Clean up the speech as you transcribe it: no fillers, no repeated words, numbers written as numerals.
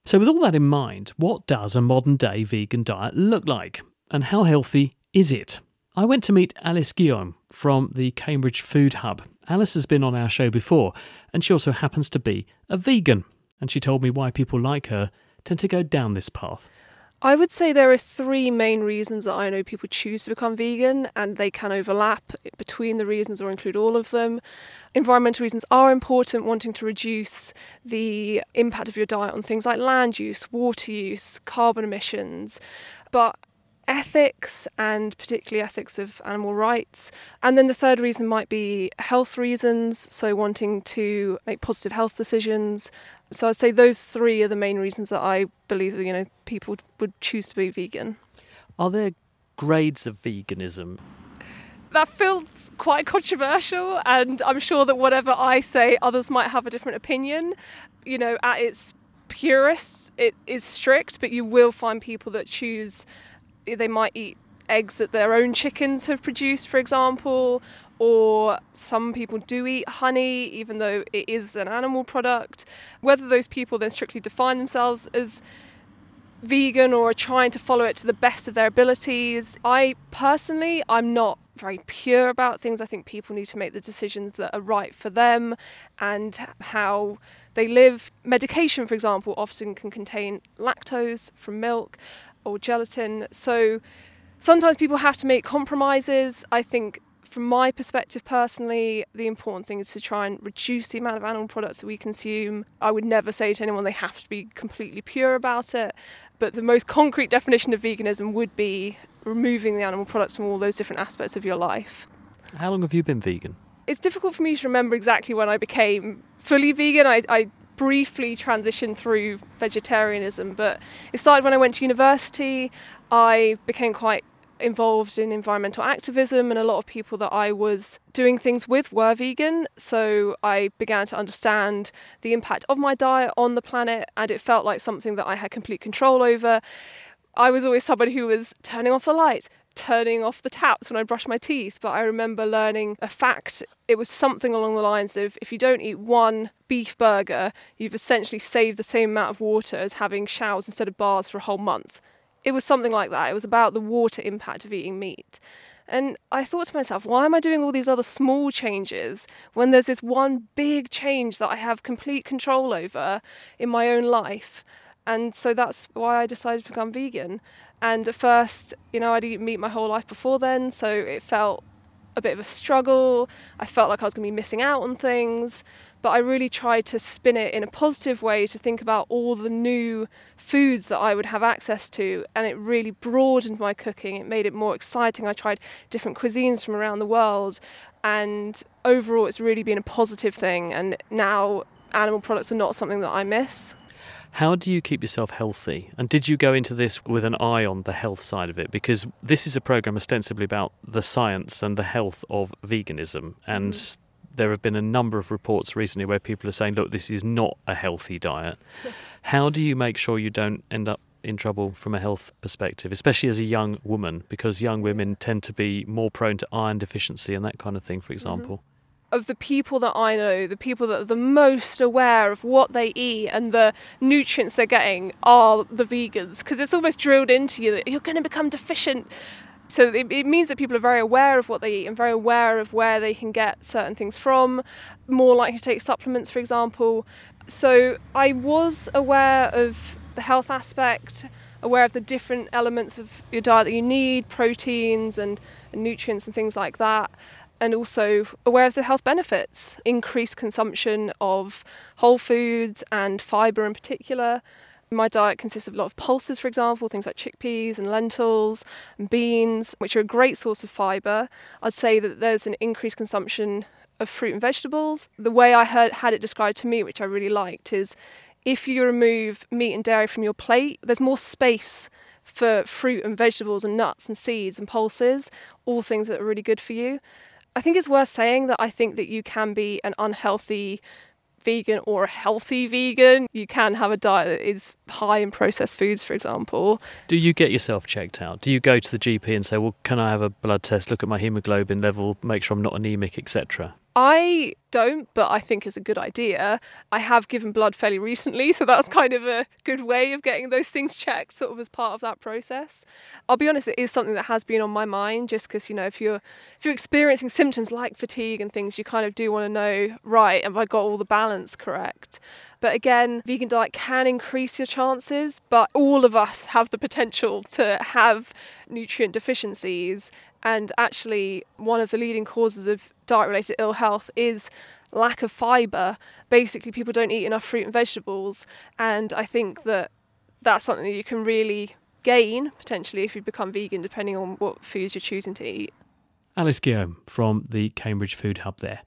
So with all that in mind, what does a modern day vegan diet look like? And how healthy is it? I went to meet Alice Guillaume from the Cambridge Food Hub. Alice has been on our show before, and she also happens to be a vegan. And she told me why people like her tend to go down this path. I would say there are three main reasons that I know people choose to become vegan, and they can overlap between the reasons or include all of them. Environmental reasons are important, wanting to reduce the impact of your diet on things like land use, water use, carbon emissions, but ethics, and particularly ethics of animal rights. And then the third reason might be health reasons, so wanting to make positive health decisions. So I'd say those three are the main reasons that I believe that, people would choose to be vegan. Are there grades of veganism? That feels quite controversial, and I'm sure that whatever I say, others might have a different opinion. At its purest, it is strict, but you will find people that choose, they might eat eggs that their own chickens have produced, for example, or some people do eat honey, even though it is an animal product. Whether those people then strictly define themselves as vegan or are trying to follow it to the best of their abilities. I'm not very pure about things. I think people need to make the decisions that are right for them and how they live. Medication, for example, often can contain lactose from milk or gelatin. So sometimes people have to make compromises. I think from my perspective personally, the important thing is to try and reduce the amount of animal products that we consume. I would never say to anyone they have to be completely pure about it, but the most concrete definition of veganism would be removing the animal products from all those different aspects of your life. How long have you been vegan? It's difficult for me to remember exactly when I became fully vegan. I briefly transitioned through vegetarianism, but it started when I went to university. I became quite involved in environmental activism, and a lot of people that I was doing things with were vegan, so I began to understand the impact of my diet on the planet, and it felt like something that I had complete control over. I was always somebody who was turning off the lights, turning off the taps when I brushed my teeth, but I remember learning a fact. It was something along the lines of, if you don't eat one beef burger, you've essentially saved the same amount of water as having showers instead of baths for a whole month. It was something like that. It was about the water impact of eating meat. And I thought to myself, why am I doing all these other small changes when there's this one big change that I have complete control over in my own life? And so that's why I decided to become vegan. And at first, I'd eaten meat my whole life before then, so it felt a bit of a struggle. I felt like I was going to be missing out on things. But I really tried to spin it in a positive way, to think about all the new foods that I would have access to, and it really broadened my cooking. It made it more exciting. I tried different cuisines from around the world, and overall it's really been a positive thing, and now animal products are not something that I miss. How do you keep yourself healthy? And did you go into this with an eye on the health side of it? Because this is a programme ostensibly about the science and the health of veganism, and there have been a number of reports recently where people are saying, look, this is not a healthy diet. How do you make sure you don't end up in trouble from a health perspective, especially as a young woman, because young women tend to be more prone to iron deficiency and that kind of thing, for example? Of the people that I know, the people that are the most aware of what they eat and the nutrients they're getting are the vegans, because it's almost drilled into you that you're going to become deficient. So it means that people are very aware of what they eat and very aware of where they can get certain things from, more likely to take supplements, for example. So I was aware of the health aspect, aware of the different elements of your diet that you need, proteins and nutrients and things like that, and also aware of the health benefits, increased consumption of whole foods and fibre in particular. My diet consists of a lot of pulses, for example, things like chickpeas and lentils and beans, which are a great source of fibre. I'd say that there's an increased consumption of fruit and vegetables. The way I had it described to me, which I really liked, is if you remove meat and dairy from your plate, there's more space for fruit and vegetables and nuts and seeds and pulses, all things that are really good for you. I think it's worth saying that I think that you can be an unhealthy vegan or a healthy vegan. You can have a diet that is high in processed foods, for example. Do you get yourself checked out? Do you go to the GP and say, well, can I have a blood test, look at my haemoglobin level, make sure I'm not anemic, etc.? I don't, but I think it's a good idea. I have given blood fairly recently, so that's kind of a good way of getting those things checked, sort of as part of that process. I'll be honest, it is something that has been on my mind, just because, you know, if you're experiencing symptoms like fatigue and things, you kind of do want to know, right, have I got all the balance correct? But again, vegan diet can increase your chances, but all of us have the potential to have nutrient deficiencies. And actually, one of the leading causes of diet-related ill health is lack of fibre. Basically, people don't eat enough fruit and vegetables. And I think that that's something that you can really gain, potentially, if you become vegan, depending on what foods you're choosing to eat. Alice Guillaume from the Cambridge Food Hub there.